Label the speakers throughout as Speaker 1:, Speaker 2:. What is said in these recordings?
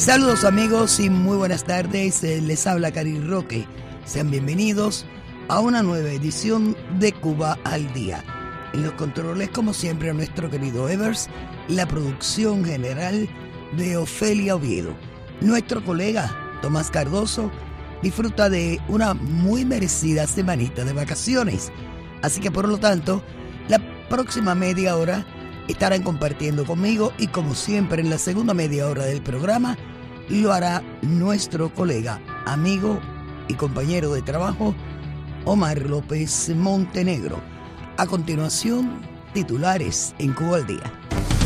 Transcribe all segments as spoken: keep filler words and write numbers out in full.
Speaker 1: Saludos amigos y muy buenas tardes, les habla Cari Roque. Sean bienvenidos a una nueva edición de Cuba al Día. En los controles, como siempre, a nuestro querido Evers, la producción general de Ofelia Oviedo. Nuestro colega Tomás Cardoso disfruta de una muy merecida semanita de vacaciones. Así que por lo tanto, la próxima media hora estarán compartiendo conmigo y como siempre en la segunda media hora del programa lo hará nuestro colega, amigo y compañero de trabajo Omar López Montenegro. A continuación, titulares en Cuba al Día.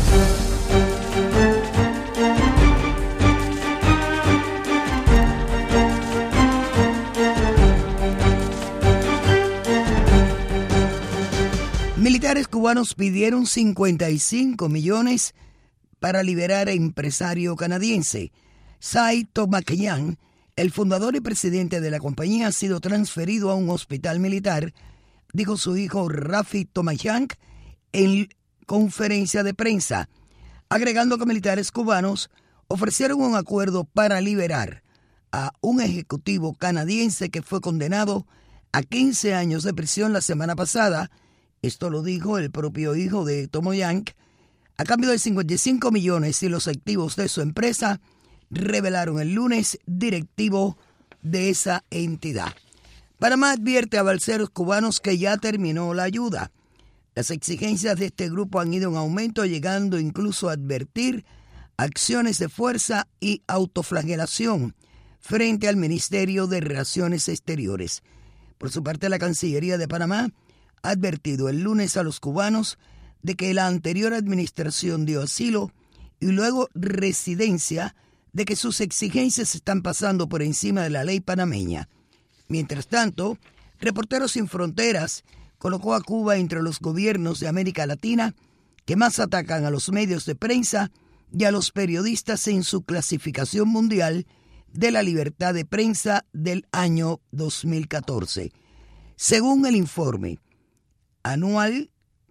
Speaker 1: Militares cubanos pidieron cincuenta y cinco millones para liberar a empresario canadiense. Sai Tomakyan, el fundador y presidente de la compañía, ha sido transferido a un hospital militar, dijo su hijo Rafi Tomakyan en conferencia de prensa, agregando que militares cubanos ofrecieron un acuerdo para liberar a un ejecutivo canadiense que fue condenado a quince años de prisión la semana pasada. Esto lo dijo el propio hijo de Tomakyan, a cambio de cincuenta y cinco millones y los activos de su empresa, revelaron el lunes directivo de esa entidad. Panamá advierte a balseros cubanos que ya terminó la ayuda. Las exigencias de este grupo han ido en aumento, llegando incluso a advertir acciones de fuerza y autoflagelación frente al Ministerio de Relaciones Exteriores. Por su parte, la Cancillería de Panamá ha advertido el lunes a los cubanos de que la anterior administración dio asilo y luego residencia, de que sus exigencias están pasando por encima de la ley panameña. Mientras tanto, Reporteros Sin Fronteras colocó a Cuba entre los gobiernos de América Latina que más atacan a los medios de prensa y a los periodistas en su clasificación mundial de la libertad de prensa del año dos mil catorce. Según el informe anual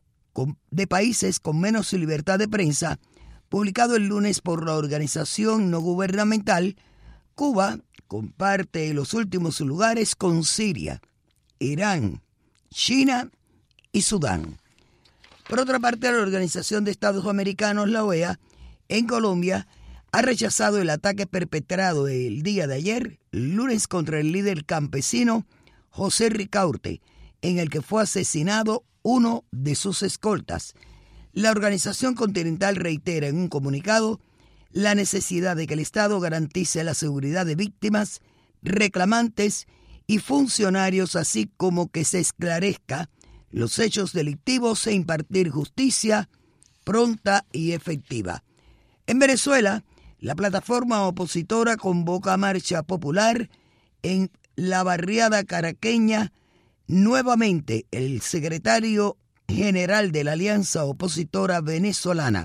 Speaker 1: de países con menos libertad de prensa, publicado el lunes por la organización no gubernamental, Cuba comparte los últimos lugares con Siria, Irán, China y Sudán. Por otra parte, la Organización de Estados Americanos, la O E A, en Colombia, ha rechazado el ataque perpetrado el día de ayer, lunes, contra el líder campesino José Ricaurte, en el que fue asesinado uno de sus escoltas. La organización continental reitera en un comunicado la necesidad de que el Estado garantice la seguridad de víctimas, reclamantes y funcionarios, así como que se esclarezca los hechos delictivos e impartir justicia pronta y efectiva. En Venezuela, la plataforma opositora convoca marcha popular en la barriada caraqueña. Nuevamente, el secretario general de la Alianza Opositora Venezolana,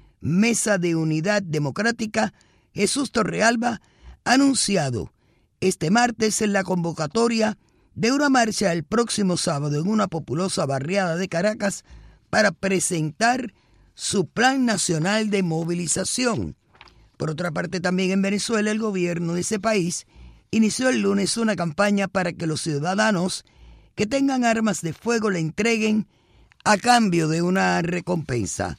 Speaker 1: Mesa de Unidad Democrática, Jesús Torrealba, ha anunciado este martes en la convocatoria de una marcha el próximo sábado en una populosa barriada de Caracas para presentar su Plan Nacional de Movilización. Por otra parte, también en Venezuela, el gobierno de ese país inició el lunes una campaña para que los ciudadanos que tengan armas de fuego le entreguen a cambio de una recompensa.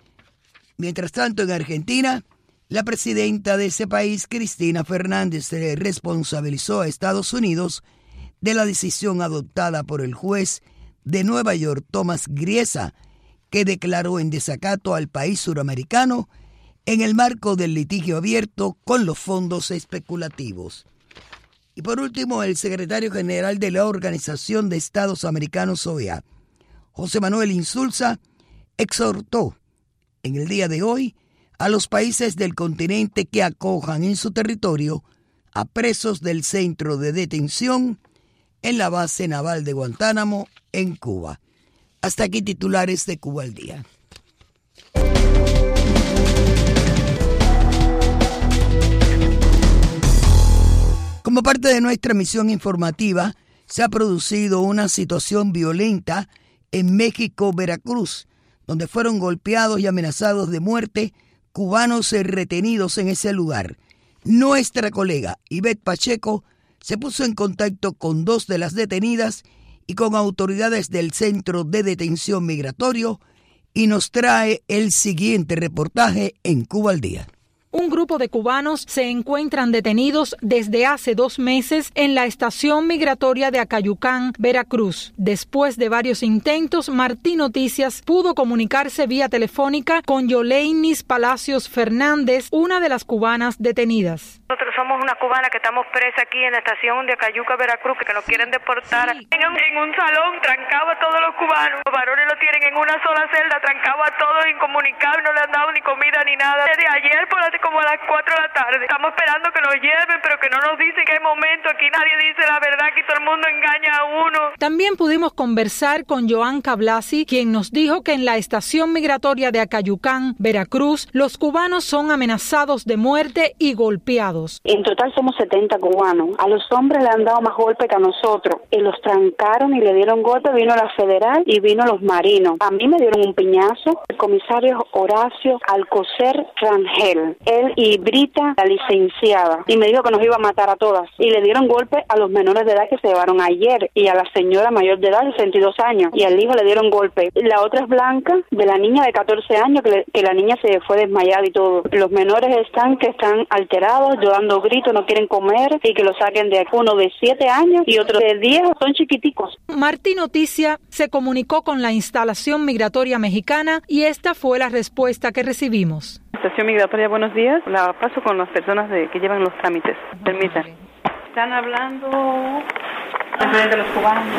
Speaker 1: Mientras tanto, en Argentina, la presidenta de ese país, Cristina Fernández, se responsabilizó a Estados Unidos de la decisión adoptada por el juez de Nueva York, Tomás Griesa, que declaró en desacato al país suramericano en el marco del litigio abierto con los fondos especulativos. Y por último, el secretario general de la Organización de Estados Americanos, O E A, José Manuel Insulza, exhortó en el día de hoy a los países del continente que acojan en su territorio a presos del centro de detención en la base naval de Guantánamo, en Cuba. Hasta aquí titulares de Cuba al Día. Como parte de nuestra misión informativa, se ha producido una situación violenta en México, Veracruz, donde fueron golpeados y amenazados de muerte cubanos retenidos en ese lugar. Nuestra colega Ivette Pacheco se puso en contacto con dos de las detenidas y con autoridades del Centro de Detención Migratorio y nos trae el siguiente reportaje en Cuba al Día.
Speaker 2: Un grupo de cubanos se encuentran detenidos desde hace dos meses en la estación migratoria de Acayucán, Veracruz. Después de varios intentos, Martín Noticias pudo comunicarse vía telefónica con Yoleinis Palacios Fernández, una de las cubanas detenidas.
Speaker 3: Nosotros somos una cubana que estamos presa aquí en la estación de Acayuca, Veracruz, que nos quieren deportar. Sí. En, un, en un salón trancado a todos los cubanos. Los varones lo tienen en una sola celda, trancado a todos, incomunicables, no le han dado ni comida ni nada. Desde ayer por la como a las cuatro de la tarde. Estamos esperando que nos lleven, pero que no nos dicen qué momento. Aquí nadie dice la verdad, aquí todo el mundo engaña a uno.
Speaker 2: También pudimos conversar con Joanca Blasi, quien nos dijo que en la estación migratoria de Acayucán, Veracruz, los cubanos son amenazados de muerte y golpeados.
Speaker 4: En total somos setenta cubanos. A los hombres le han dado más golpe que a nosotros. Y los trancaron y le dieron golpe. Vino la federal y vino los marinos. A mí me dieron un piñazo. El comisario Horacio Alcocer Rangel. Él y Brita, la licenciada, y me dijo que nos iba a matar a todas. Y le dieron golpe a los menores de edad que se llevaron ayer, y a la señora mayor de edad de sesenta y dos años, y al hijo le dieron golpe. La otra es Blanca, de la niña de catorce años, que, le, que la niña se fue desmayada y todo. Los menores están que están alterados, yo dando gritos, no quieren comer, y que lo saquen de aquí. Uno de siete años y otro de diez, son chiquiticos.
Speaker 2: Martín Noticia se comunicó con la instalación migratoria mexicana, y esta fue la respuesta que recibimos.
Speaker 5: Estación migratoria, buenos días. La paso con las personas de, que llevan los trámites. Permítanme. Están hablando de los cubanos.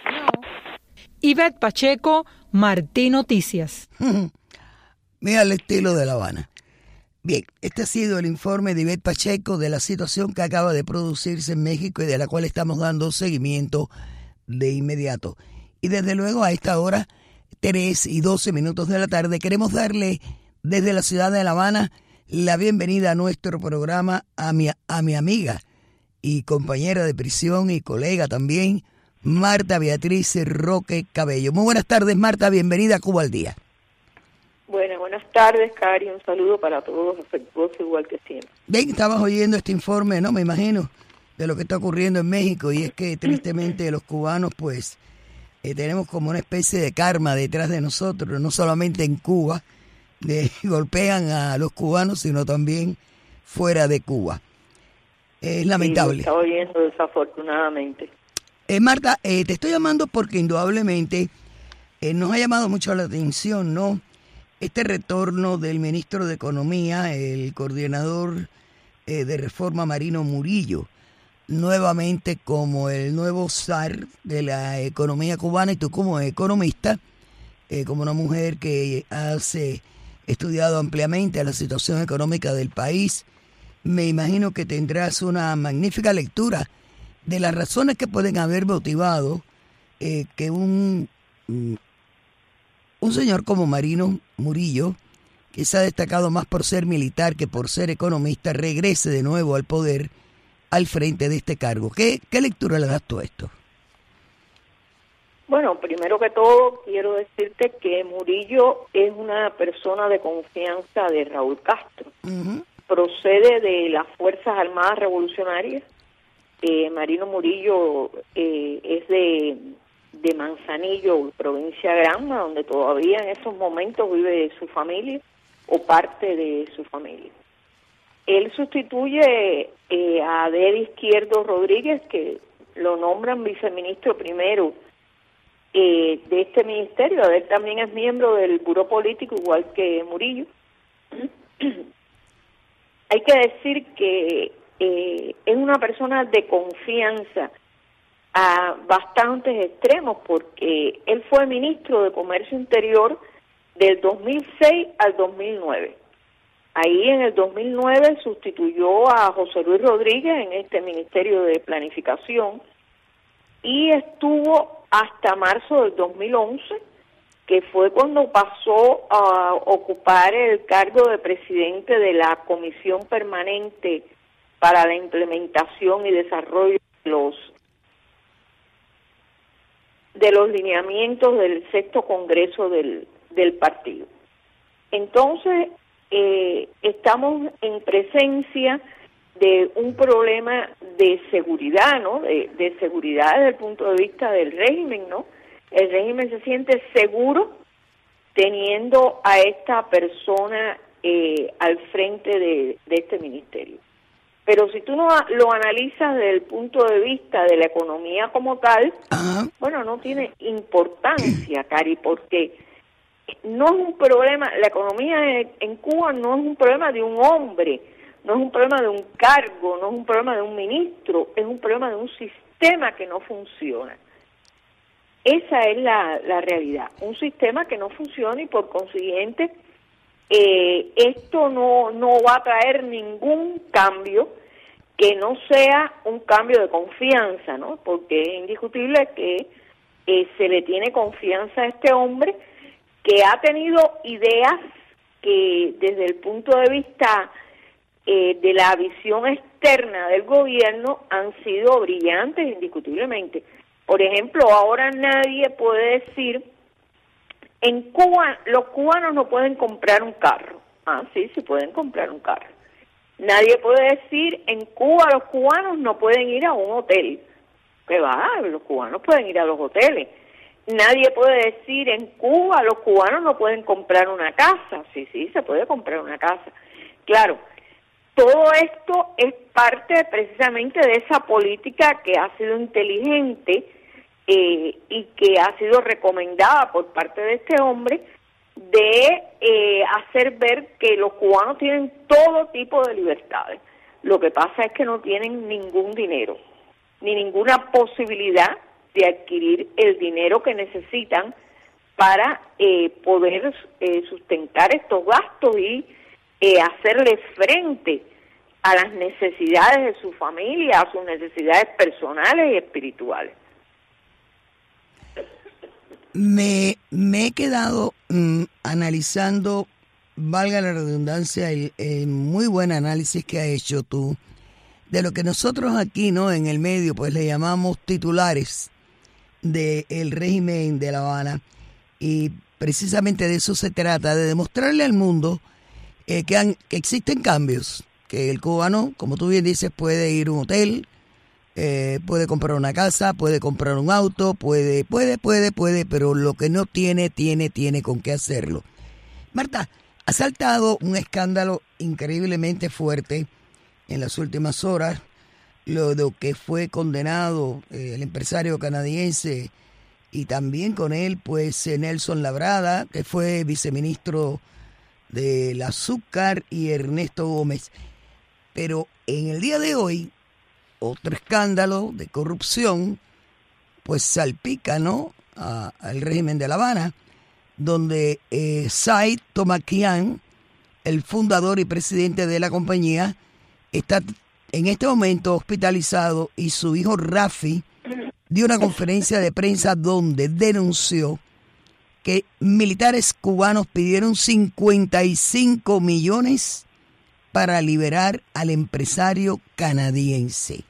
Speaker 2: Ivette Pacheco, Martín Noticias.
Speaker 1: Mira el estilo de La Habana. Bien, este ha sido el informe de Ivette Pacheco de la situación que acaba de producirse en México y de la cual estamos dando seguimiento de inmediato. Y desde luego a esta hora, tres y doce minutos de la tarde, queremos darle desde la ciudad de La Habana la bienvenida a nuestro programa a mi, a mi amiga y compañera de prisión y colega también, Marta Beatriz Roque Cabello. Muy buenas tardes, Marta, bienvenida a Cuba al Día.
Speaker 6: Bueno, buenas tardes, Cari, un saludo para todos, afectuoso igual que siempre.
Speaker 1: Bien, estabas oyendo este informe, ¿no? Me imagino, de lo que está ocurriendo en México, y es que tristemente los cubanos, pues, eh, tenemos como una especie de karma detrás de nosotros, no solamente en Cuba, de golpean a los cubanos, sino también fuera de Cuba. Es lamentable.
Speaker 6: Sí, lo está oyendo desafortunadamente.
Speaker 1: Eh, Marta, eh, te estoy llamando porque indudablemente eh, nos ha llamado mucho la atención, ¿no? Este retorno del ministro de Economía, el coordinador eh, de Reforma Marino Murillo, nuevamente como el nuevo zar de la economía cubana, y tú como economista, eh, como una mujer que hace estudiado ampliamente la situación económica del país, me imagino que tendrás una magnífica lectura de las razones que pueden haber motivado eh, que un, un señor como Marino Murillo, que se ha destacado más por ser militar que por ser economista, regrese de nuevo al poder al frente de este cargo. ¿Qué, qué lectura le das tú a esto?
Speaker 6: Bueno, primero que todo quiero decirte que Murillo es una persona de confianza de Raúl Castro. Uh-huh. Procede de las Fuerzas Armadas Revolucionarias. Eh, Marino Murillo eh, es de, de Manzanillo, provincia de Granma, donde todavía en esos momentos vive su familia o parte de su familia. Él sustituye eh, a Adel Izquierdo Rodríguez, que lo nombran viceministro primero Eh, de este ministerio. Él también es miembro del buró político, igual que Murillo. Hay que decir que eh, es una persona de confianza a bastantes extremos, porque él fue ministro de Comercio Interior del dos mil seis al dos mil nueve. Ahí en el dos mil nueve sustituyó a José Luis Rodríguez en este Ministerio de Planificación y estuvo hasta marzo del dos mil once, que fue cuando pasó a ocupar el cargo de presidente de la Comisión Permanente para la Implementación y Desarrollo de los, de los lineamientos del sexto Congreso del, del partido. Entonces, eh, estamos en presencia de un problema de seguridad, ¿no? De, de seguridad desde el punto de vista del régimen, ¿no? El régimen se siente seguro teniendo a esta persona eh, al frente de, de este ministerio. Pero si tú no lo analizas desde el punto de vista de la economía como tal, uh-huh. bueno, no tiene importancia, Cari, porque no es un problema, la economía en Cuba no es un problema de un hombre, no es un problema de un cargo, no es un problema de un ministro, es un problema de un sistema que no funciona. Esa es la, la realidad, un sistema que no funciona y por consiguiente eh, esto no, no va a traer ningún cambio que no sea un cambio de confianza, ¿no? Porque es indiscutible que eh, se le tiene confianza a este hombre que ha tenido ideas que desde el punto de vista eh, de la visión externa del gobierno han sido brillantes indiscutiblemente. Por ejemplo, ahora nadie puede decir, en Cuba los cubanos no pueden comprar un carro. Ah, sí, sí pueden comprar un carro. Nadie puede decir, en Cuba los cubanos no pueden ir a un hotel. ¿Qué va? Los cubanos pueden ir a los hoteles. Nadie puede decir, en Cuba los cubanos no pueden comprar una casa. Sí, sí, se puede comprar una casa. Claro, todo esto es parte precisamente de esa política que ha sido inteligente eh, y que ha sido recomendada por parte de este hombre de eh, hacer ver que los cubanos tienen todo tipo de libertades. Lo que pasa es que no tienen ningún dinero, ni ninguna posibilidad de adquirir el dinero que necesitan para eh, poder eh, sustentar estos gastos y eh, hacerle frente a las necesidades de su familia, a sus necesidades personales y espirituales.
Speaker 1: Me, me he quedado mmm, analizando, valga la redundancia, el, el muy buen análisis que has hecho tú, de lo que nosotros aquí, ¿no?, en el medio, pues le llamamos titulares del régimen de La Habana, y precisamente de eso se trata, de demostrarle al mundo eh, que, han, que existen cambios, que el cubano, como tú bien dices, puede ir a un hotel, eh, puede comprar una casa, puede comprar un auto, puede, puede, puede, puede, pero lo que no tiene, tiene, tiene con qué hacerlo. Marta, ha saltado un escándalo increíblemente fuerte en las últimas horas, lo de que fue condenado eh, el empresario canadiense y también con él pues Nelson Labrada, que fue viceministro del azúcar, y Ernesto Gómez. Pero en el día de hoy, otro escándalo de corrupción pues salpica, ¿no?, a, al régimen de La Habana, donde eh, Said Tomakian, el fundador y presidente de la compañía, está en este momento hospitalizado, y su hijo Rafi dio una conferencia de prensa donde denunció que militares cubanos pidieron cincuenta y cinco millones para liberar al empresario canadiense.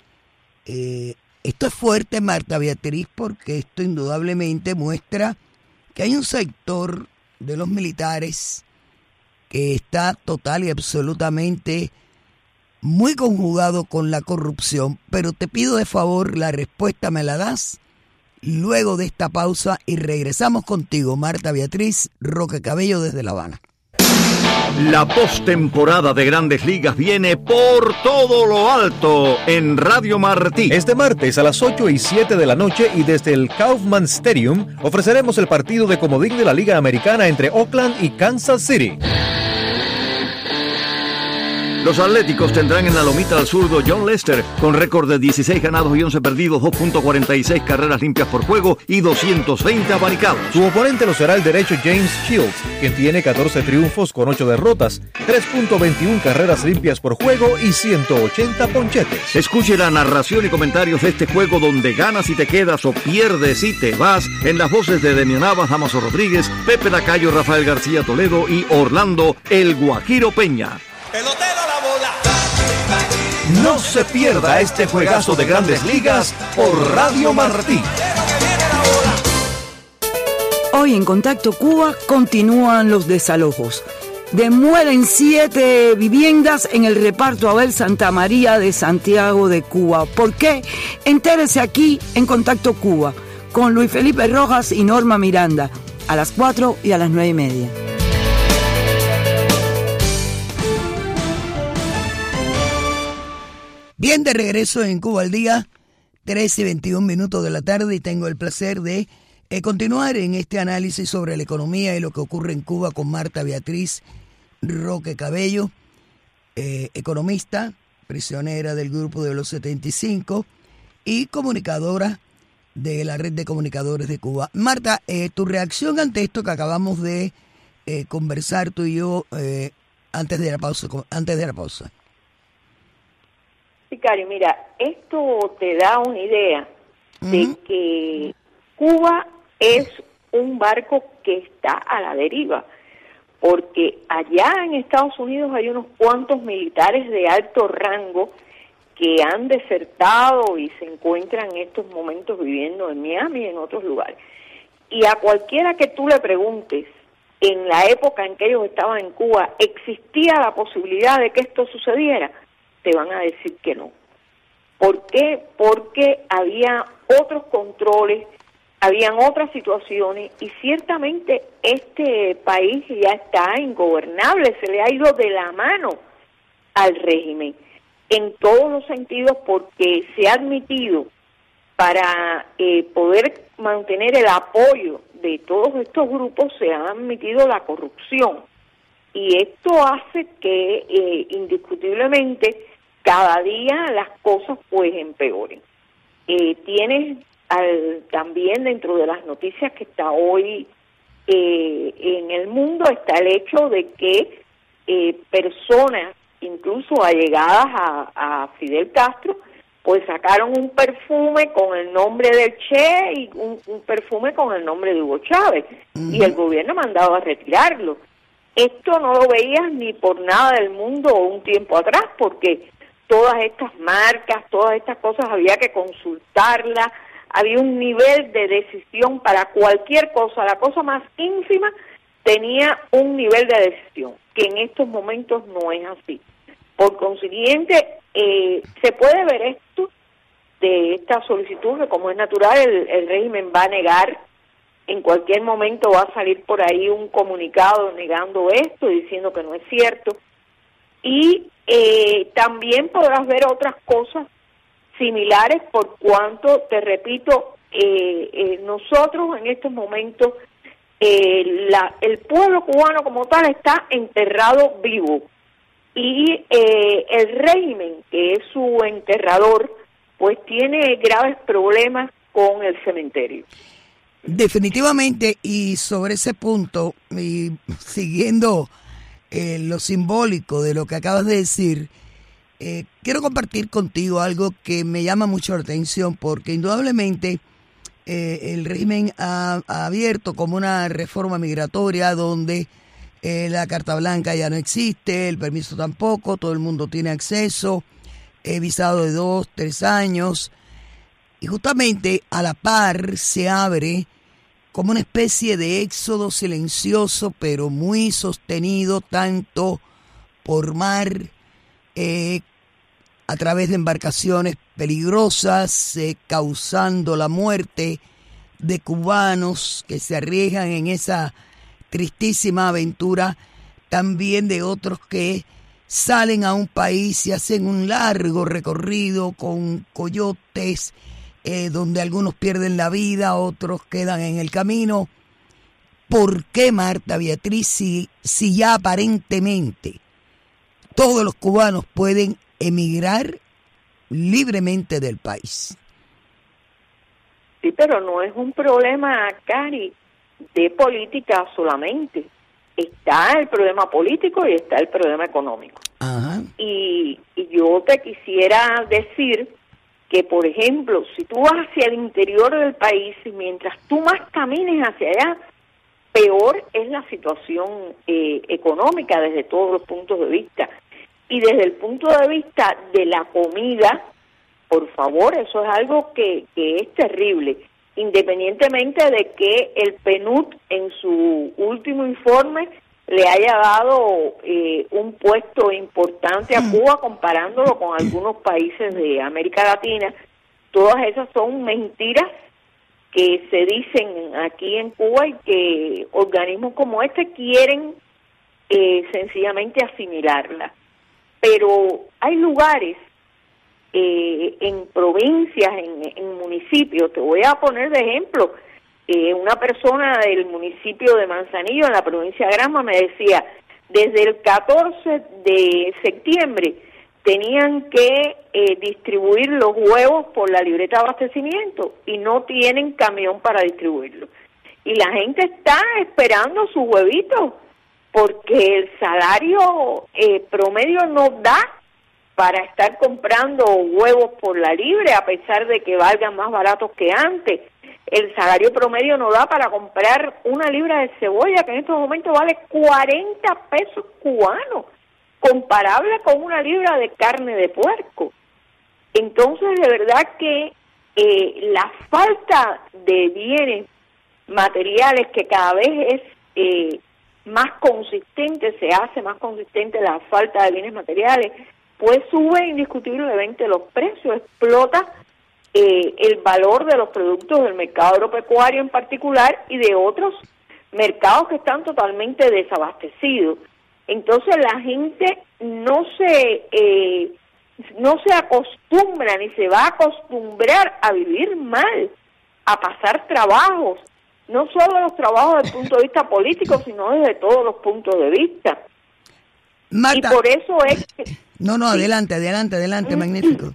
Speaker 1: Eh, esto es fuerte, Marta Beatriz, porque esto indudablemente muestra que hay un sector de los militares que está total y absolutamente muy conjugado con la corrupción. Pero te pido de favor, la respuesta me la das luego de esta pausa y regresamos contigo, Marta Beatriz Roque Cabello, desde La Habana.
Speaker 7: La postemporada de Grandes Ligas viene por todo lo alto en Radio Martí.
Speaker 8: Este martes a las ocho y siete de la noche y desde el Kauffman Stadium ofreceremos el partido de comodín de la Liga Americana entre Oakland y Kansas City.
Speaker 7: Los Atléticos tendrán en la lomita al zurdo John Lester, con récord de dieciséis ganados y once perdidos, dos punto cuarenta y seis carreras limpias por juego y doscientos veinte abanicados.
Speaker 8: Su oponente lo será el derecho James Shields, quien tiene catorce triunfos con ocho derrotas, tres punto veintiuna carreras limpias por juego y ciento ochenta ponchetes.
Speaker 7: Escuche la narración y comentarios de este juego donde ganas y te quedas o pierdes y te vas, en las voces de Demian Navas, Damaso Rodríguez, Pepe Lacayo, Rafael García Toledo y Orlando El Guajiro Peña.
Speaker 9: Pelotero la bola.
Speaker 7: No se pierda este juegazo de Grandes Ligas por Radio Martí.
Speaker 10: Hoy en Contacto Cuba continúan los desalojos.
Speaker 9: Demuelen siete viviendas en el reparto Abel Santa María de Santiago de Cuba. ¿Por qué? Entérese aquí en Contacto Cuba con Luis Felipe Rojas y Norma Miranda a las cuatro y a las nueve y media.
Speaker 1: Bien, de regreso en Cuba al Día, trece y veintiún minutos de la tarde, y tengo el placer de eh, continuar en este análisis sobre la economía y lo que ocurre en Cuba con Marta Beatriz Roque Cabello, eh, economista, prisionera del Grupo de los setenta y cinco y comunicadora de la Red de Comunicadores de Cuba. Marta, eh, tu reacción ante esto que acabamos de eh, conversar tú y yo eh, antes de la pausa, antes de la pausa.
Speaker 6: Sí, Cari, mira, esto te da una idea uh-huh. de que Cuba es un barco que está a la deriva, porque allá en Estados Unidos hay unos cuantos militares de alto rango que han desertado y se encuentran en estos momentos viviendo en Miami y en otros lugares. Y a cualquiera que tú le preguntes, en la época en que ellos estaban en Cuba, ¿existía la posibilidad de que esto sucediera? Te van a decir que no. ¿Por qué? Porque había otros controles, habían otras situaciones, y ciertamente este país ya está ingobernable, se le ha ido de la mano al régimen, en todos los sentidos, porque se ha admitido para eh, poder mantener el apoyo de todos estos grupos, se ha admitido la corrupción, y esto hace que eh, indiscutiblemente cada día las cosas pues empeoren. Eh, tienes al, también dentro de las noticias que está hoy eh, en el mundo, está el hecho de que eh, personas, incluso allegadas a, a Fidel Castro, pues sacaron un perfume con el nombre del Che y un, un perfume con el nombre de Hugo Chávez, uh-huh. y el gobierno ha mandado a retirarlo. Esto no lo veías ni por nada del mundo un tiempo atrás, porque todas estas marcas, todas estas cosas había que consultarlas, había un nivel de decisión para cualquier cosa, la cosa más ínfima tenía un nivel de decisión, que en estos momentos no es así. Por consiguiente, eh, se puede ver esto de esta solicitud, que como es natural, el, el régimen va a negar, en cualquier momento va a salir por ahí un comunicado negando esto, diciendo que no es cierto, y eh, también podrás ver otras cosas similares, por cuanto, te repito, eh, eh, nosotros en estos momentos, eh, la, el pueblo cubano como tal está enterrado vivo, y eh, el régimen, que es su enterrador, pues tiene graves problemas con el cementerio.
Speaker 1: Definitivamente, y sobre ese punto, y siguiendo eh, lo simbólico de lo que acabas de decir, eh, quiero compartir contigo algo que me llama mucho la atención, porque indudablemente eh, el régimen ha, ha abierto como una reforma migratoria donde eh, la carta blanca ya no existe, el permiso tampoco, todo el mundo tiene acceso, eh, visado de dos, tres años, y justamente a la par se abre como una especie de éxodo silencioso, pero muy sostenido tanto por mar, eh, a través de embarcaciones peligrosas, eh, causando la muerte de cubanos que se arriesgan en esa tristísima aventura, también de otros que salen a un país y hacen un largo recorrido con coyotes, eh, donde algunos pierden la vida, otros quedan en el camino. ¿Por qué, Marta Beatriz, si, si ya aparentemente todos los cubanos pueden emigrar libremente del país?
Speaker 6: Sí, pero no es un problema, Cari, de política solamente. Está el problema político y está el problema económico. Ajá. Y, y yo te quisiera decir que, por ejemplo, si tú vas hacia el interior del país, y mientras tú más camines hacia allá, peor es la situación eh, económica desde todos los puntos de vista. Y desde el punto de vista de la comida, por favor, eso es algo que, que es terrible. Independientemente de que el P N U D en su último informe le haya dado eh, un puesto importante a Cuba comparándolo con algunos países de América Latina. Todas esas son mentiras que se dicen aquí en Cuba y que organismos como este quieren eh, sencillamente asimilarla. Pero hay lugares eh, en provincias, en, en municipios, te voy a poner de ejemplo, eh, una persona del municipio de Manzanillo, en la provincia de Granma, me decía, desde el catorce de septiembre tenían que eh, distribuir los huevos por la libreta de abastecimiento y no tienen camión para distribuirlos. Y la gente está esperando sus huevitos porque el salario eh, promedio no da para estar comprando huevos por la libre, a pesar de que valgan más baratos que antes. El salario promedio no da para comprar una libra de cebolla, que en estos momentos vale cuarenta pesos cubanos, comparable con una libra de carne de puerco. Entonces, de verdad que eh, la falta de bienes materiales, que cada vez es eh, más consistente, se hace más consistente la falta de bienes materiales, pues sube indiscutiblemente los precios, explota eh, el valor de los productos del mercado agropecuario en particular y de otros mercados que están totalmente desabastecidos. Entonces la gente no se eh, no se acostumbra ni se va a acostumbrar a vivir mal, a pasar trabajos, no solo los trabajos desde el punto de vista político, sino desde todos los puntos de vista.
Speaker 1: Marta,
Speaker 6: y por eso es que...
Speaker 1: No, no,
Speaker 6: sí.
Speaker 1: adelante, adelante, adelante, magnífico.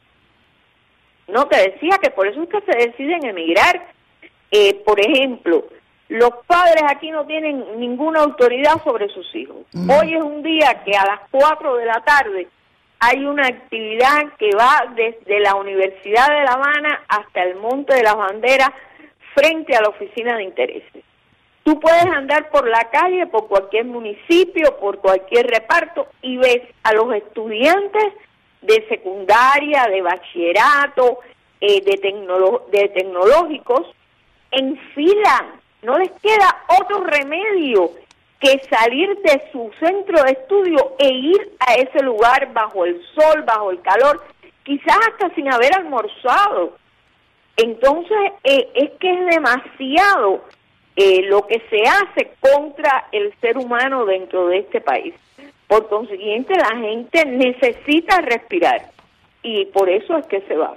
Speaker 6: No, te decía que por eso es que se deciden emigrar. Eh, por ejemplo, los padres aquí no tienen ninguna autoridad sobre sus hijos. Mm. Hoy es un día que a las cuatro de la tarde hay una actividad que va desde la Universidad de La Habana hasta el Monte de las Banderas frente a la Oficina de Intereses. Tú puedes andar por la calle, por cualquier municipio, por cualquier reparto y ves a los estudiantes de secundaria, de bachillerato, eh, de, tecnolo- de tecnológicos en fila. No les queda otro remedio que salir de su centro de estudio e ir a ese lugar bajo el sol, bajo el calor, quizás hasta sin haber almorzado. Entonces, eh, es que es demasiado eh, lo que se hace contra el ser humano dentro de este país. Por consiguiente, la gente necesita respirar y por eso es que se va.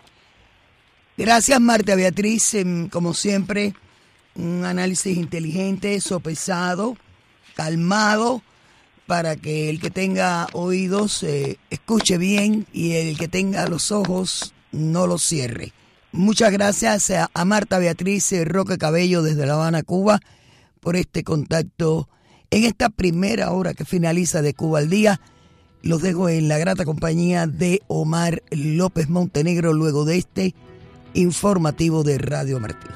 Speaker 1: Gracias, Marta Beatriz. Como siempre, un análisis inteligente, sopesado, calmado, para que el que tenga oídos eh, escuche bien y el que tenga los ojos no los cierre. Muchas gracias a, a Marta Beatriz Roque Cabello desde La Habana, Cuba, por este contacto en esta primera hora que finaliza de Cuba al Día. Los dejo en la grata compañía de Omar López Montenegro luego de este informativo de Radio Martín.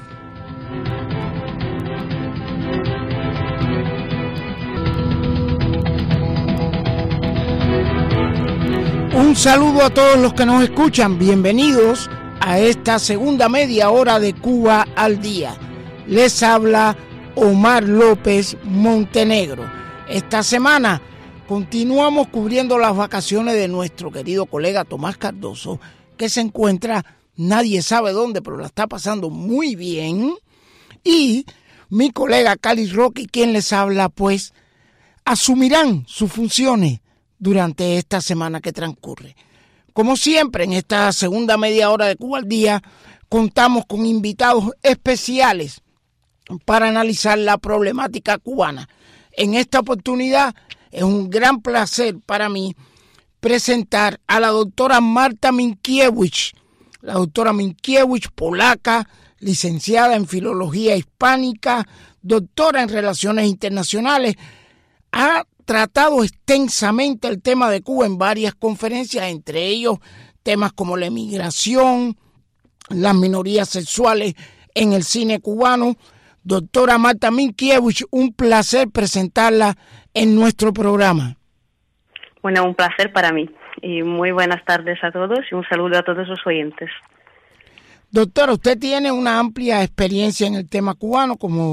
Speaker 10: Un saludo a todos los que nos escuchan. Bienvenidos a esta segunda media hora de Cuba al Día. Les habla Omar López Montenegro. Esta semana continuamos cubriendo las vacaciones de nuestro querido colega Tomás Cardoso, que se encuentra, nadie sabe dónde, pero la está pasando muy bien. Y mi colega Cali Roque, quien les habla, pues, asumirán sus funciones durante esta semana que transcurre. Como siempre, en esta segunda media hora de Cuba al Día, contamos con invitados especiales para analizar la problemática cubana. En esta oportunidad es un gran placer para mí presentar a la doctora Marta Minkiewicz. La doctora Minkiewicz, polaca, licenciada en Filología Hispánica, doctora en Relaciones Internacionales, ha tratado extensamente el tema de Cuba en varias conferencias, entre ellos temas como la emigración, las minorías sexuales en el cine cubano. Doctora Marta Minkiewicz, un placer presentarla en nuestro programa.
Speaker 11: Bueno, un placer para mí y muy buenas tardes a todos y un saludo a todos los oyentes.
Speaker 10: Doctora, usted tiene una amplia experiencia en el tema cubano, como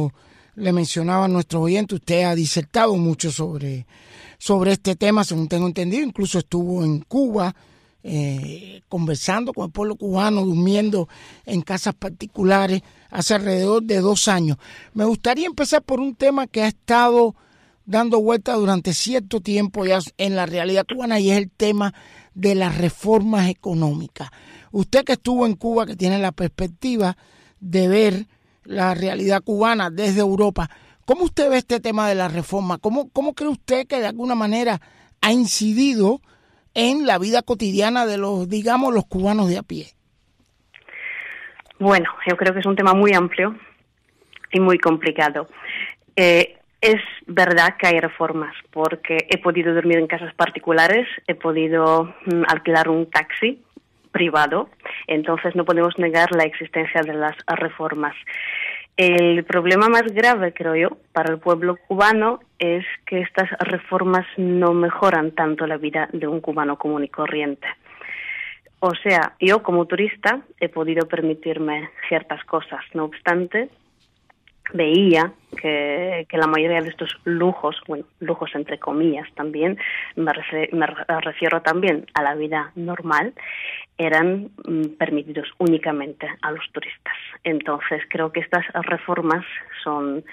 Speaker 10: le mencionaba a nuestros oyentes, usted ha disertado mucho sobre, sobre este tema, según tengo entendido, incluso estuvo en Cuba eh, conversando con el pueblo cubano, durmiendo en casas particulares hace alrededor de dos años. Me gustaría empezar por un tema que ha estado dando vuelta durante cierto tiempo ya en la realidad cubana, y es el tema de las reformas económicas. Usted que estuvo en Cuba, que tiene la perspectiva de ver la realidad cubana desde Europa, ¿cómo usted ve este tema de la reforma? ¿Cómo, cómo cree usted que de alguna manera ha incidido en la vida cotidiana de los, digamos, los cubanos de a pie?
Speaker 11: Bueno, yo creo que es un tema muy amplio y muy complicado. Eh, es verdad que hay reformas, porque he podido dormir en casas particulares, he podido mm, alquilar un taxi privado, entonces no podemos negar la existencia de las reformas. El problema más grave, creo yo, para el pueblo cubano es que estas reformas no mejoran tanto la vida de un cubano común y corriente. O sea, yo como turista he podido permitirme ciertas cosas, no obstante, veía que, que la mayoría de estos lujos, bueno, lujos entre comillas también, me, refiero, me refiero también a la vida normal, eran mm, permitidos únicamente a los turistas. Entonces creo que estas reformas son,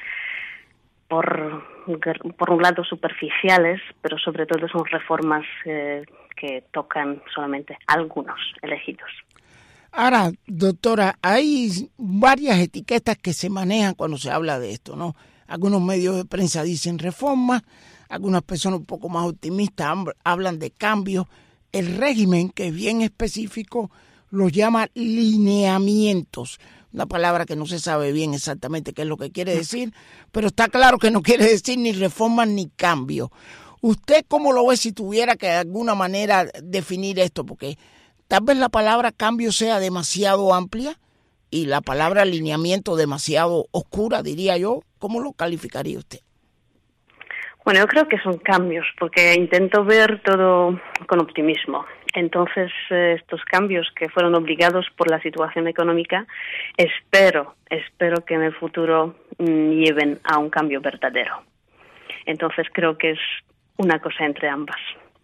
Speaker 11: por, por un lado, superficiales, pero sobre todo son reformas eh, que tocan solamente a algunos elegidos.
Speaker 10: Ahora, doctora, hay varias etiquetas que se manejan cuando se habla de esto, ¿no? Algunos medios de prensa dicen reformas, algunas personas un poco más optimistas hablan de cambios. El régimen, que es bien específico, los llama lineamientos, una palabra que no se sabe bien exactamente qué es lo que quiere decir, pero está claro que no quiere decir ni reformas ni cambios. ¿Usted cómo lo ve si tuviera que de alguna manera definir esto? Porque tal vez la palabra cambio sea demasiado amplia y la palabra alineamiento demasiado oscura, diría yo. ¿Cómo lo calificaría usted?
Speaker 11: Bueno, yo creo que son cambios, porque intento ver todo con optimismo. Entonces, eh, estos cambios que fueron obligados por la situación económica, espero, espero que en el futuro mm, lleven a un cambio verdadero. Entonces, creo que es una cosa entre ambas.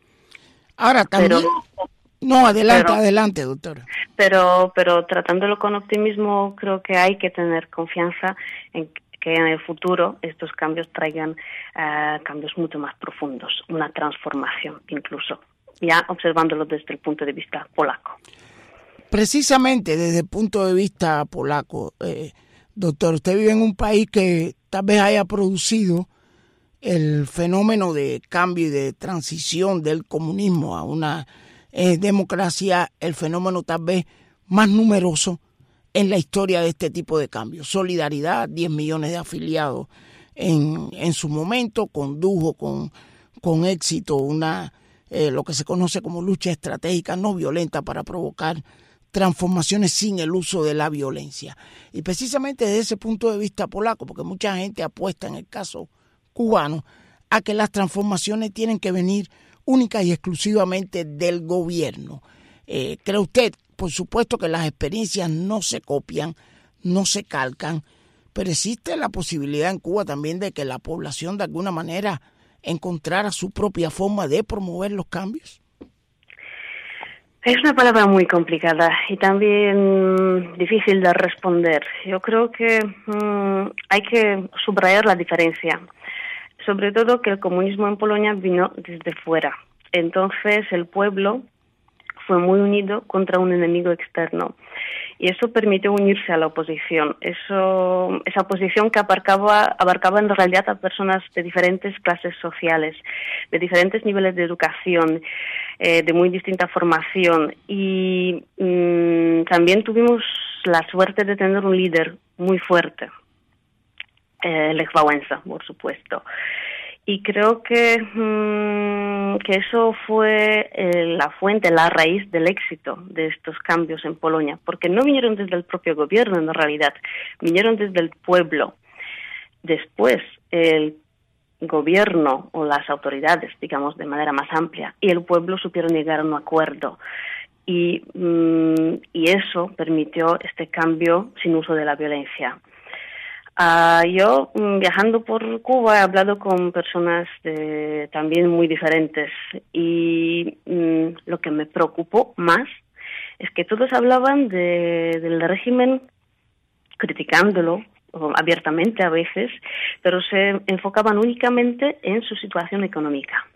Speaker 10: Ahora también...
Speaker 11: Pero,
Speaker 10: No, adelante,
Speaker 11: pero,
Speaker 10: adelante, doctora.
Speaker 11: Pero, pero tratándolo con optimismo, creo que hay que tener confianza en que en el futuro estos cambios traigan uh, cambios mucho más profundos, una transformación incluso, ya observándolo desde el punto de vista polaco.
Speaker 10: Precisamente desde el punto de vista polaco, eh, doctor, usted vive en un país que tal vez haya producido el fenómeno de cambio y de transición del comunismo a una eh, democracia, el fenómeno tal vez más numeroso en la historia de este tipo de cambios. Solidaridad, diez millones de afiliados en, en su momento, condujo con, con éxito una eh, lo que se conoce como lucha estratégica no violenta para provocar transformaciones sin el uso de la violencia. Y precisamente desde ese punto de vista polaco, porque mucha gente apuesta en el caso cubano a que las transformaciones tienen que venir única y exclusivamente del gobierno. Eh, ¿Cree usted? Por supuesto que las experiencias no se copian, no se calcan, pero existe la posibilidad en Cuba también de que la población de alguna manera encontrara su propia forma de promover los cambios.
Speaker 11: Es una palabra muy complicada y también difícil de responder. Yo creo que mmm, hay que subrayar la diferencia. Sobre todo que el comunismo en Polonia vino desde fuera. Entonces el pueblo fue muy unido contra un enemigo externo. Y eso permitió unirse a la oposición. Eso, esa oposición que abarcaba, abarcaba en realidad a personas de diferentes clases sociales, de diferentes niveles de educación, eh, de muy distinta formación. Y mmm, también tuvimos la suerte de tener un líder muy fuerte, eh, Lech Wałęsa, por supuesto. Y creo que, mmm, que eso fue eh, la fuente, la raíz del éxito de estos cambios en Polonia, porque no vinieron desde el propio gobierno en realidad, vinieron desde el pueblo. Después el gobierno o las autoridades, digamos de manera más amplia, y el pueblo supieron llegar a un acuerdo. Y, mmm, y eso permitió este cambio sin uso de la violencia. Uh, yo, viajando por Cuba, he hablado con personas de, también muy diferentes y mm, lo que me preocupó más es que todos hablaban de, del régimen criticándolo abiertamente a veces, pero se enfocaban únicamente en su situación económica.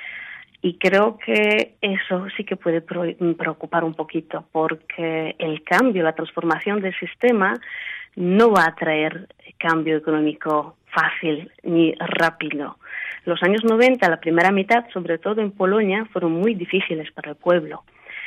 Speaker 11: Y creo que eso sí que puede preocupar un poquito, porque el cambio, la transformación del sistema no va a traer cambio económico fácil ni rápido. Los años noventa, la primera mitad, sobre todo en Polonia, fueron muy difíciles para el pueblo.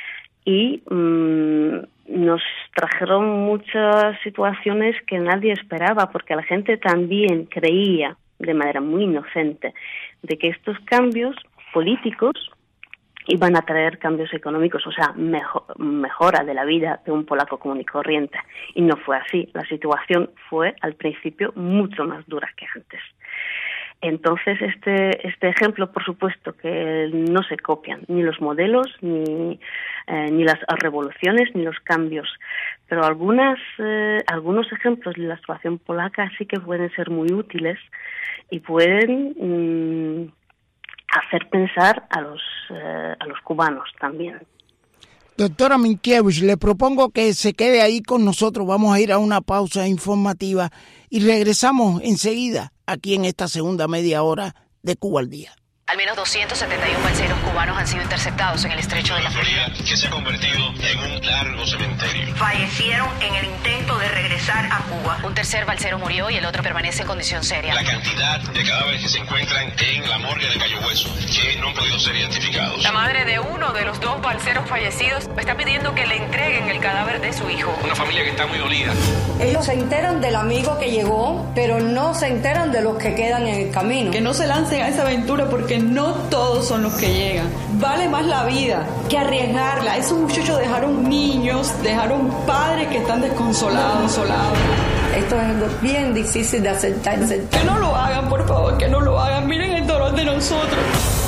Speaker 11: Y mmm, nos trajeron muchas situaciones que nadie esperaba, porque la gente también creía, de manera muy inocente, de que estos cambios políticos iban a traer cambios económicos, o sea, mejor, mejora de la vida de un polaco común y corriente. Y no fue así. La situación fue, al principio, mucho más dura que antes. Entonces, este este ejemplo, por supuesto, que no se copian ni los modelos, ni eh, ni las revoluciones, ni los cambios. Pero algunas eh, algunos ejemplos de la situación polaca sí que pueden ser muy útiles y pueden mmm, hacer pensar a los eh, a los cubanos también.
Speaker 10: Doctora Minkiewicz, le propongo que se quede ahí con nosotros. Vamos a ir a una pausa informativa y regresamos enseguida aquí en esta segunda media hora de Cuba al Día.
Speaker 12: Al menos doscientos setenta y uno balseros cubanos han sido interceptados en el estrecho de la Florida,
Speaker 13: que se ha convertido en un largo cementerio.
Speaker 12: Fallecieron en el intento de regresar a Cuba. Un tercer balsero murió y el otro permanece en condición seria.
Speaker 13: La cantidad de cadáveres que se encuentran en la morgue de Cayo Hueso, que no han podido ser identificados.
Speaker 14: La madre de uno de los dos balseros fallecidos está pidiendo que le entreguen el cadáver de su hijo.
Speaker 13: Una familia que está muy dolida.
Speaker 15: Ellos se enteran del amigo que llegó, pero no se enteran de los que quedan en el camino.
Speaker 16: Que no se lancen a esa aventura porque no todos son los que llegan. Vale más la vida que arriesgarla. Esos muchachos dejaron niños, dejaron padres que están desconsolados, consolados.
Speaker 15: Esto es algo bien difícil de aceptar, aceptar.
Speaker 16: Que no lo hagan, por favor, que no lo hagan. Miren el dolor de nosotros.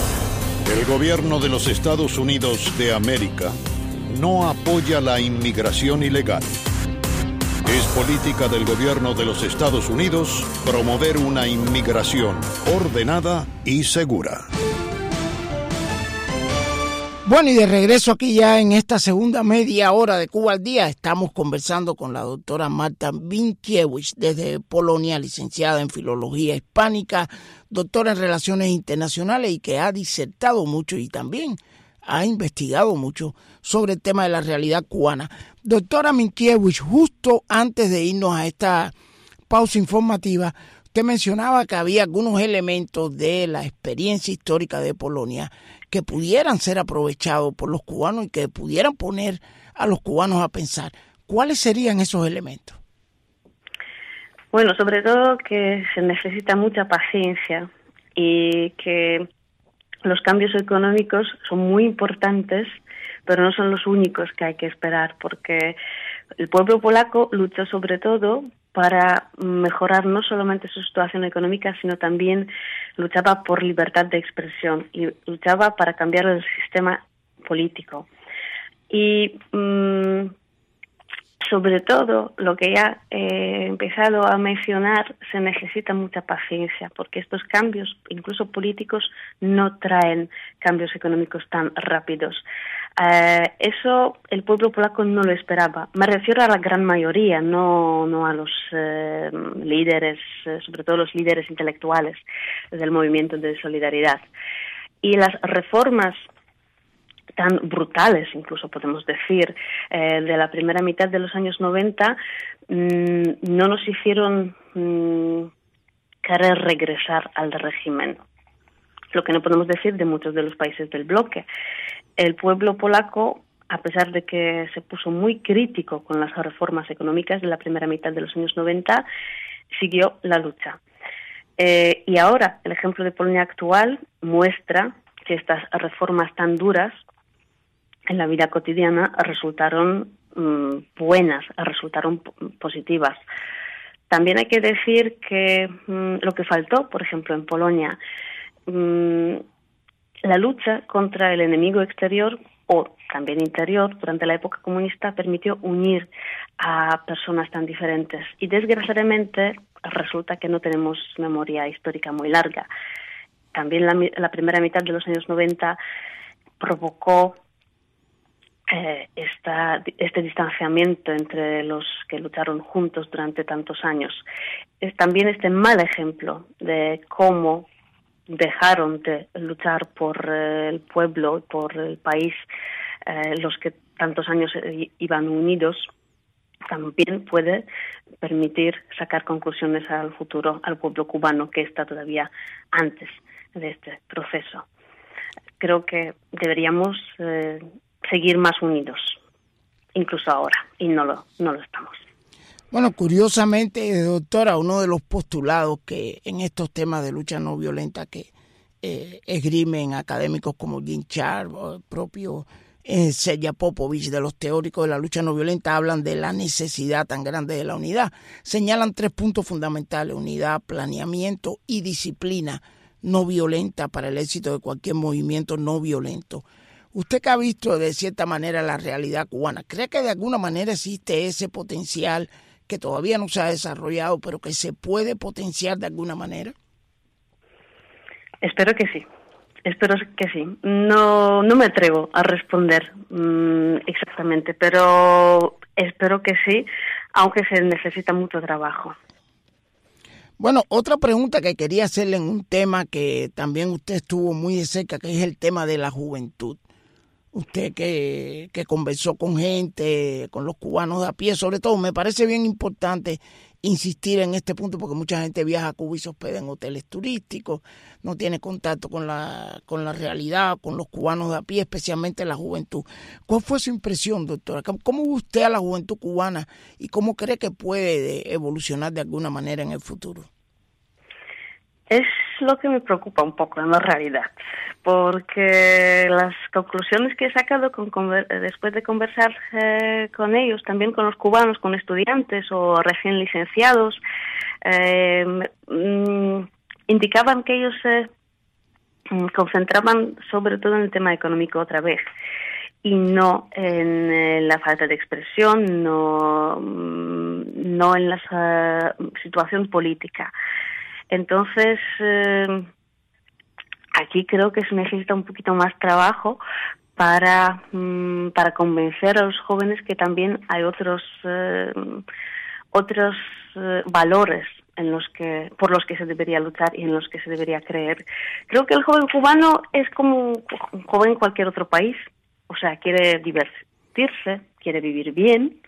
Speaker 17: El gobierno de los Estados Unidos de América no apoya la inmigración ilegal. Es política del gobierno de los Estados Unidos promover una inmigración ordenada y segura.
Speaker 10: Bueno, y de regreso aquí ya en esta segunda media hora de Cuba al Día, estamos conversando con la doctora Marta Minkiewicz desde Polonia, licenciada en Filología Hispánica, doctora en Relaciones Internacionales y que ha disertado mucho y también ha investigado mucho sobre el tema de la realidad cubana. Doctora Minkiewicz, justo antes de irnos a esta pausa informativa, usted mencionaba que había algunos elementos de la experiencia histórica de Polonia que pudieran ser aprovechados por los cubanos y que pudieran poner a los cubanos a pensar. ¿Cuáles serían esos elementos?
Speaker 11: Bueno, sobre todo que se necesita mucha paciencia y que los cambios económicos son muy importantes, pero no son los únicos que hay que esperar, porque el pueblo polaco luchó sobre todo para mejorar no solamente su situación económica, sino también luchaba por libertad de expresión y luchaba para cambiar el sistema político. Y mmm, sobre todo, lo que ya he empezado a mencionar, se necesita mucha paciencia, porque estos cambios, incluso políticos, no traen cambios económicos tan rápidos. Eh, eso el pueblo polaco no lo esperaba. Me refiero a la gran mayoría, no, no a los eh, líderes, eh, sobre todo los líderes intelectuales del movimiento de solidaridad. Y las reformas tan brutales, incluso podemos decir, eh, de la primera mitad de los años noventa, mmm, no nos hicieron mmm, querer regresar al régimen. Lo que no podemos decir de muchos de los países del bloque. El pueblo polaco, a pesar de que se puso muy crítico con las reformas económicas de la primera mitad de los años noventa, siguió la lucha. Eh, y ahora, el ejemplo de Polonia actual muestra que estas reformas tan duras en la vida cotidiana resultaron mmm, buenas, resultaron p- positivas. También hay que decir que mmm, lo que faltó, por ejemplo, en Polonia, mmm, la lucha contra el enemigo exterior o también interior, durante la época comunista, permitió unir a personas tan diferentes. Y desgraciadamente resulta que no tenemos memoria histórica muy larga. También la, la primera mitad de los años noventa provocó eh, esta, este distanciamiento entre los que lucharon juntos durante tantos años. Es también este mal ejemplo de cómo dejaron de luchar por eh, el pueblo, por el país, eh, los que tantos años eh, iban unidos, también puede permitir sacar conclusiones al futuro, al pueblo cubano que está todavía antes de este proceso. Creo que deberíamos eh, seguir más unidos, incluso ahora, y no lo, no lo estamos.
Speaker 10: Bueno, curiosamente, doctora, uno de los postulados que en estos temas de lucha no violenta que eh, esgrimen académicos como Jim Sharp o el propio eh, Sergei Popovich, de los teóricos de la lucha no violenta, hablan de la necesidad tan grande de la unidad. Señalan tres puntos fundamentales: unidad, planeamiento y disciplina no violenta para el éxito de cualquier movimiento no violento. Usted que ha visto de cierta manera la realidad cubana, ¿cree que de alguna manera existe ese potencial que todavía no se ha desarrollado, pero que se puede potenciar de alguna manera?
Speaker 11: Espero que sí, espero que sí. No, no me atrevo a responder mmm, exactamente, pero espero que sí, aunque se necesita mucho trabajo.
Speaker 10: Bueno, otra pregunta que quería hacerle en un tema que también usted estuvo muy de cerca, que es el tema de la juventud. Usted que, que conversó con gente, con los cubanos de a pie, sobre todo, me parece bien importante insistir en este punto porque mucha gente viaja a Cuba y se hospeda en hoteles turísticos, no tiene contacto con la, con la realidad, con los cubanos de a pie, especialmente la juventud. ¿Cuál fue su impresión, doctora? ¿Cómo ve usted a la juventud cubana y cómo cree que puede evolucionar de alguna manera en el futuro?
Speaker 11: Es lo que me preocupa un poco en la realidad, porque las conclusiones que he sacado con, con, después de conversar eh, con ellos, también con los cubanos, con estudiantes o recién licenciados, eh, mm, indicaban que ellos se eh, concentraban sobre todo en el tema económico otra vez y no en eh, la falta de expresión, no, no en la uh, situación política. Entonces, eh, aquí creo que se necesita un poquito más trabajo para, mm, para convencer a los jóvenes que también hay otros eh, otros eh, valores en los que por los que se debería luchar y en los que se debería creer. Creo que el joven cubano es como un joven en cualquier otro país, o sea, quiere divertirse, quiere vivir bien.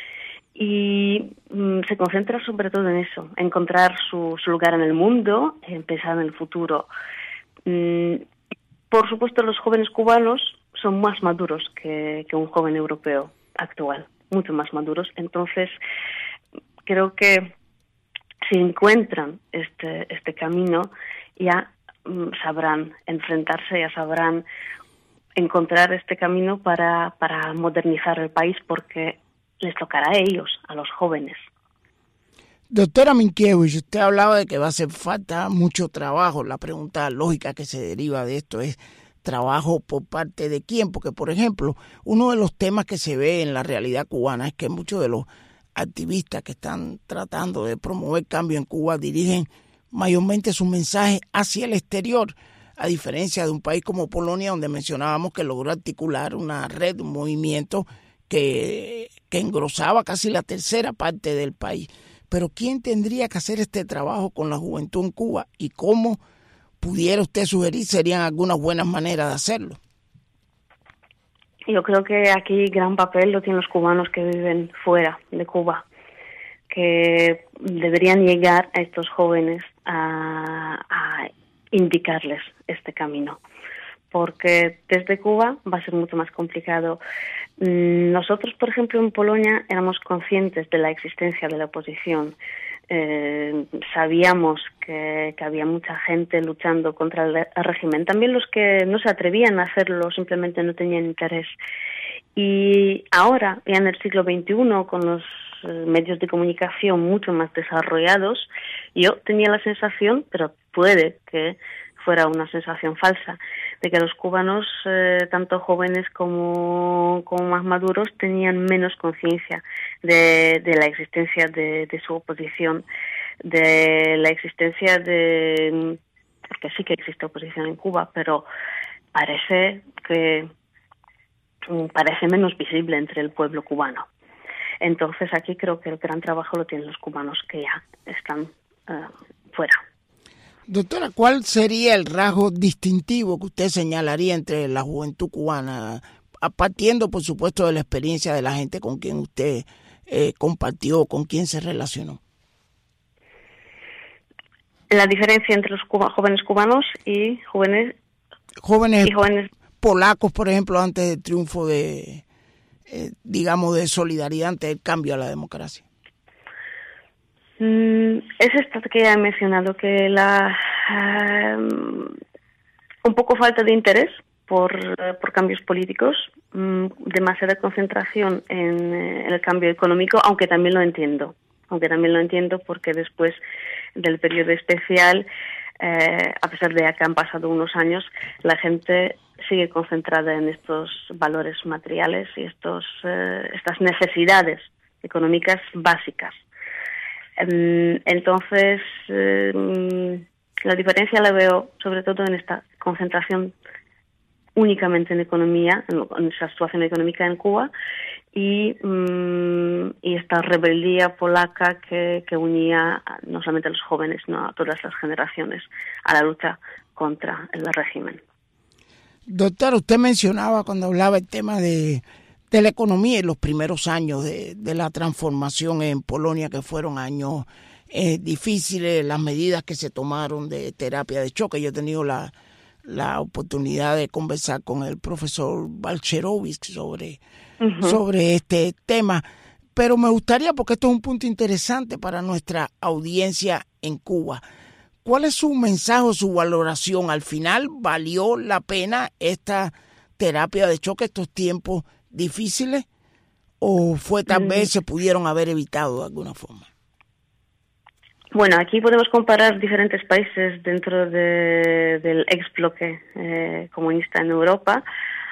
Speaker 11: Y mm, se concentra sobre todo en eso, encontrar su, su lugar en el mundo, pensar en el futuro. Mm, por supuesto, los jóvenes cubanos son más maduros que, que un joven europeo actual, mucho más maduros. Entonces, creo que si encuentran este, este camino, ya mm, sabrán enfrentarse, ya sabrán encontrar este camino para, para modernizar el país, porque les tocará a ellos, a los jóvenes.
Speaker 10: Doctora Minkiewicz, usted hablaba de que va a hacer falta mucho trabajo. La pregunta lógica que se deriva de esto es trabajo por parte de quién, porque por ejemplo, uno de los temas que se ve en la realidad cubana es que muchos de los activistas que están tratando de promover cambio en Cuba dirigen mayormente sus mensajes hacia el exterior, a diferencia de un país como Polonia, donde mencionábamos que logró articular una red, un movimiento que, que engrosaba casi la tercera parte del país. Pero ¿quién tendría que hacer este trabajo con la juventud en Cuba? ¿Y cómo pudiera usted sugerir serían algunas buenas maneras de hacerlo?
Speaker 11: Yo creo que aquí gran papel lo tienen los cubanos que viven fuera de Cuba, que deberían llegar a estos jóvenes a, a indicarles este camino, porque desde Cuba va a ser mucho más complicado. Nosotros, por ejemplo, en Polonia éramos conscientes de la existencia de la oposición. Eh, sabíamos que, que había mucha gente luchando contra el, el régimen. También los que no se atrevían a hacerlo simplemente no tenían interés. Y ahora, ya en el siglo veintiuno, con los eh, medios de comunicación mucho más desarrollados, yo tenía la sensación, pero puede que fuera una sensación falsa, de que los cubanos, eh, tanto jóvenes como, como más maduros, tenían menos conciencia de, de la existencia de, de su oposición, de la existencia de... porque sí que existe oposición en Cuba, pero parece que parece menos visible entre el pueblo cubano. Entonces aquí creo que el gran trabajo lo tienen los cubanos que ya están uh, fuera.
Speaker 10: Doctora, ¿cuál sería el rasgo distintivo que usted señalaría entre la juventud cubana, partiendo por supuesto de la experiencia de la gente con quien usted eh, compartió, con quien se relacionó?
Speaker 11: La diferencia entre los cuba, jóvenes cubanos y jóvenes
Speaker 10: jóvenes,
Speaker 11: y jóvenes
Speaker 10: polacos, por ejemplo, antes del triunfo de, eh, digamos, de solidaridad ante el cambio a la democracia.
Speaker 11: Mm, es esto que ya he mencionado, que la um, un poco falta de interés por, por cambios políticos, um, demasiada concentración en, en el cambio económico, aunque también lo entiendo, aunque también lo entiendo porque después del periodo especial, eh, a pesar de que han pasado unos años, la gente sigue concentrada en estos valores materiales y estos eh, estas necesidades económicas básicas. Entonces, eh, la diferencia la veo sobre todo en esta concentración únicamente en economía, en, en esa situación económica en Cuba, y, um, y esta rebeldía polaca que, que unía no solamente a los jóvenes, sino a todas las generaciones a la lucha contra el régimen.
Speaker 10: Doctora, usted mencionaba cuando hablaba el tema de, de la economía en los primeros años de, de la transformación en Polonia, que fueron años eh, difíciles, las medidas que se tomaron de terapia de choque. Yo he tenido la, la oportunidad de conversar con el profesor Balcerowicz sobre, uh-huh. sobre este tema, pero me gustaría, porque esto es un punto interesante para nuestra audiencia en Cuba, ¿cuál es su mensaje o su valoración? ¿Al final valió la pena esta terapia de choque, estos tiempos difíciles? ¿O fue tal mm. vez se pudieron haber evitado de alguna forma?
Speaker 11: Bueno, aquí podemos comparar diferentes países dentro de, del ex bloque eh, comunista en Europa.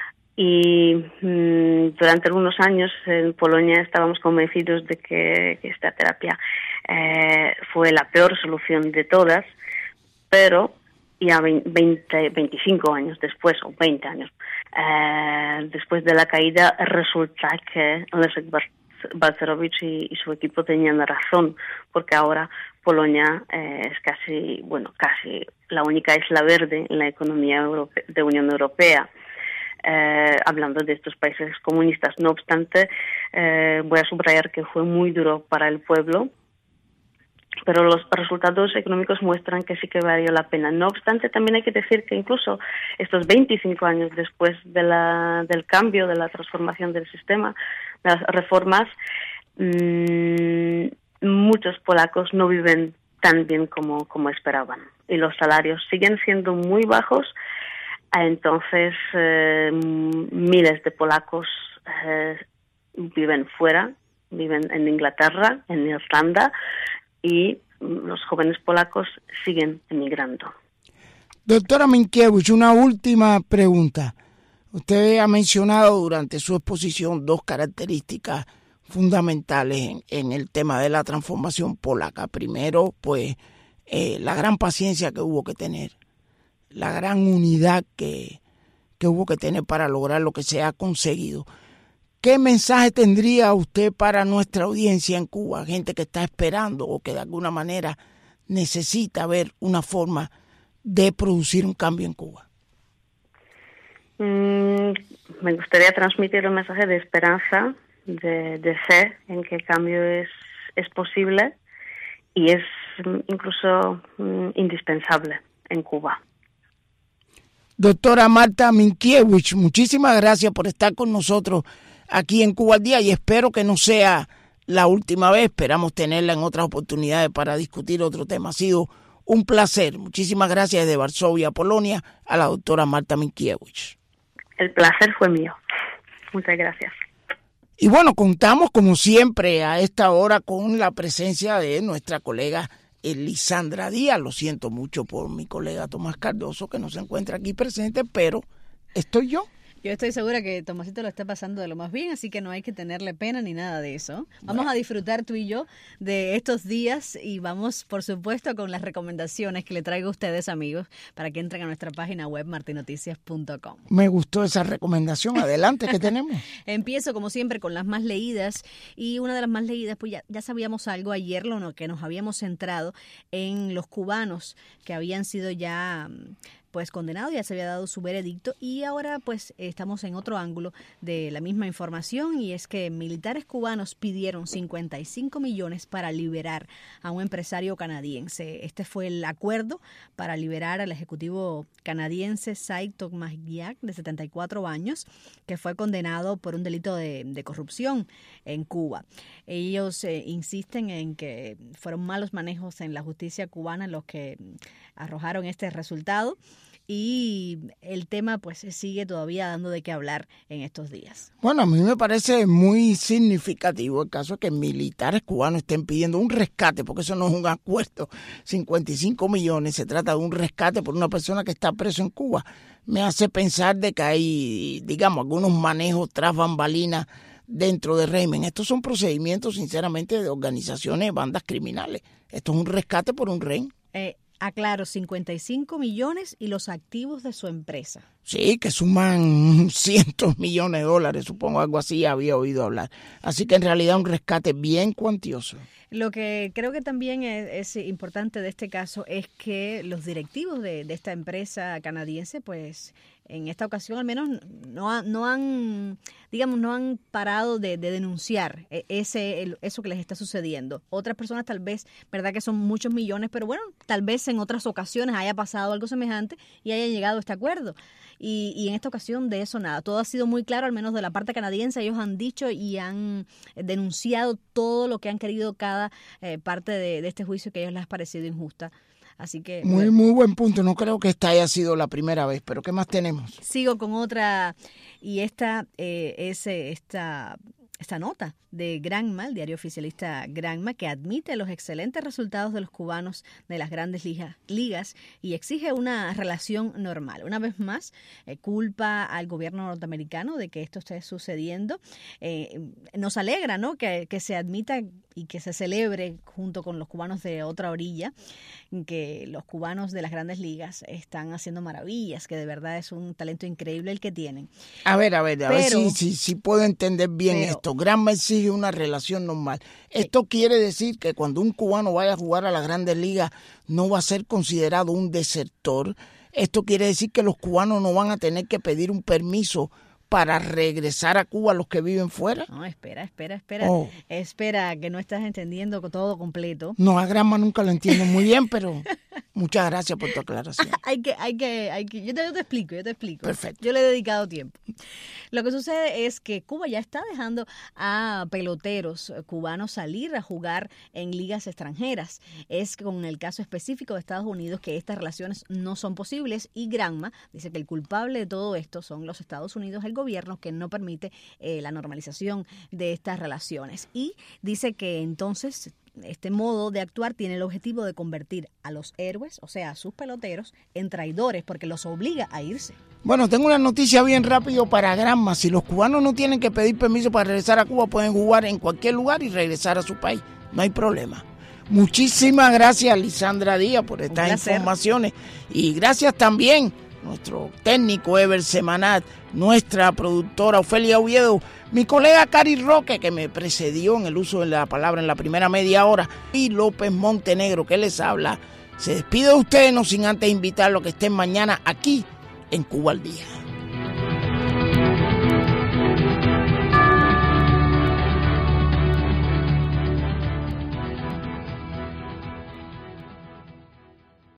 Speaker 11: Y mmm, durante algunos años en Polonia estábamos convencidos de que, que esta terapia eh, fue la peor solución de todas, pero ya veinte, veinticinco años después, o veinte años, eh, después de la caída, resulta que Leszek Balcerowicz y, y su equipo tenían razón, porque ahora Polonia eh, es casi, bueno, casi la única isla verde en la economía europe- de Unión Europea. Eh, hablando de estos países comunistas. No obstante, eh, voy a subrayar que fue muy duro para el pueblo, pero los resultados económicos muestran que sí que valió la pena. No obstante, también hay que decir que incluso estos veinticinco años después de la, del cambio, de la transformación del sistema, de las reformas, mmm, muchos polacos no viven tan bien como, como esperaban. Y los salarios siguen siendo muy bajos. Entonces, eh, miles de polacos eh, viven fuera, viven en Inglaterra, en Irlanda, y los jóvenes polacos siguen emigrando.
Speaker 10: Doctora Minkiewicz, una última pregunta. Usted ha mencionado durante su exposición dos características fundamentales en, en el tema de la transformación polaca. Primero, pues, eh, la gran paciencia que hubo que tener, la gran unidad que, que hubo que tener para lograr lo que se ha conseguido. ¿Qué mensaje tendría usted para nuestra audiencia en Cuba? Gente que está esperando o que de alguna manera necesita ver una forma de producir un cambio en Cuba.
Speaker 11: Mm, me gustaría transmitir un mensaje de esperanza, de, de fe en que el cambio es, es posible y es incluso mm, indispensable en Cuba.
Speaker 10: Doctora Marta Minkiewicz, muchísimas gracias por estar con nosotros aquí en Cuba al Día y espero que no sea la última vez. Esperamos tenerla en otras oportunidades para discutir otro tema. Ha sido un placer. Muchísimas gracias desde Varsovia, Polonia, a la doctora Marta Minkiewicz.
Speaker 11: El placer fue mío. Muchas gracias.
Speaker 10: Y bueno, contamos como siempre a esta hora con la presencia de nuestra colega Lisandra Díaz. Lo siento mucho por mi colega Tomás Cardoso, que no se encuentra aquí presente, pero estoy yo.
Speaker 18: Yo estoy segura que Tomasito lo está pasando de lo más bien, así que no hay que tenerle pena ni nada de eso. Vamos bueno. a disfrutar tú y yo de estos días y vamos, por supuesto, con las recomendaciones que le traigo a ustedes, amigos, para que entren a nuestra página web martin noticias punto com.
Speaker 10: Me gustó esa recomendación. Adelante, ¿qué tenemos?
Speaker 18: Empiezo, como siempre, con las más leídas. Y una de las más leídas, pues ya, ya sabíamos algo ayer, lo que nos habíamos centrado en los cubanos que habían sido ya pues condenado, ya se había dado su veredicto y ahora pues estamos en otro ángulo de la misma información y es que militares cubanos pidieron cincuenta y cinco millones para liberar a un empresario canadiense. Este fue el acuerdo para liberar al ejecutivo canadiense Sy Tokmakiak, de setenta y cuatro años, que fue condenado por un delito de, de corrupción en Cuba. Ellos eh, insisten en que fueron malos manejos en la justicia cubana los que arrojaron este resultado. Y el tema pues sigue todavía dando de qué hablar en estos días.
Speaker 10: Bueno, a mí me parece muy significativo el caso de que militares cubanos estén pidiendo un rescate, porque eso no es un acuerdo, cincuenta y cinco millones, se trata de un rescate por una persona que está preso en Cuba. Me hace pensar de que hay, digamos, algunos manejos tras bambalinas dentro del régimen. Estos son procedimientos, sinceramente, de organizaciones, bandas criminales. Esto es un rescate por un rehén.
Speaker 18: Eh, Aclaro, cincuenta y cinco millones y los activos de su empresa.
Speaker 10: Sí, que suman cientos millones de dólares, supongo, algo así había oído hablar. Así que en realidad un rescate bien cuantioso.
Speaker 18: Lo que creo que también es, es importante de este caso es que los directivos de, de esta empresa canadiense, pues en esta ocasión al menos no, ha, no han, digamos, no han parado de, de denunciar ese el, eso que les está sucediendo. Otras personas tal vez, verdad que son muchos millones, pero bueno, tal vez en otras ocasiones haya pasado algo semejante y haya llegado a este acuerdo. Y, y en esta ocasión de eso nada. Todo ha sido muy claro, al menos de la parte canadiense. Ellos han dicho y han denunciado todo lo que han querido cada eh, parte de, de este juicio que a ellos les ha parecido injusta. Así que
Speaker 10: muy bueno. Muy buen punto. No creo que esta haya sido la primera vez, pero ¿qué más tenemos?
Speaker 18: Sigo con otra y esta eh, es esta esta nota de Granma, el diario oficialista Granma, que admite los excelentes resultados de los cubanos de las grandes ligas, ligas y exige una relación normal. Una vez más, eh, culpa al gobierno norteamericano de que esto esté sucediendo. Eh, nos alegra, ¿no?, que, que se admita y que se celebre junto con los cubanos de otra orilla, que los cubanos de las grandes ligas están haciendo maravillas, que de verdad es un talento increíble el que tienen.
Speaker 10: A ver, a ver, a pero, ver si, si, si puedo entender bien pero, esto. Granma exige una relación normal. Esto sí. Quiere decir que cuando un cubano vaya a jugar a las grandes ligas no va a ser considerado un desertor. Esto quiere decir que los cubanos no van a tener que pedir un permiso para regresar a Cuba los que viven fuera.
Speaker 18: No, espera, espera, espera. Oh. Espera, que no estás entendiendo todo completo.
Speaker 10: No, a Granma nunca lo entiendo muy bien, pero muchas gracias por tu aclaración.
Speaker 18: hay que, hay que, hay que, yo te, yo te explico, yo te explico.
Speaker 10: Perfecto.
Speaker 18: Yo le he dedicado tiempo. Lo que sucede es que Cuba ya está dejando a peloteros cubanos salir a jugar en ligas extranjeras. Es con el caso específico de Estados Unidos que estas relaciones no son posibles y Granma dice que el culpable de todo esto son los Estados Unidos, el gobierno que no permite eh, la normalización de estas relaciones. Y dice que entonces este modo de actuar tiene el objetivo de convertir a los héroes, o sea, a sus peloteros, en traidores porque los obliga a irse.
Speaker 10: Bueno, tengo una noticia bien rápido para Granma. Si los cubanos no tienen que pedir permiso para regresar a Cuba, pueden jugar en cualquier lugar y regresar a su país. No hay problema. Muchísimas gracias, Lisandra Díaz, por estas informaciones. Y gracias también nuestro técnico Ever Semanat, nuestra productora Ofelia Oviedo, mi colega Cari Roque, que me precedió en el uso de la palabra en la primera media hora, y López Montenegro, que les habla. Se despide de ustedes, no sin antes invitarlos a que estén mañana aquí en Cuba al Día.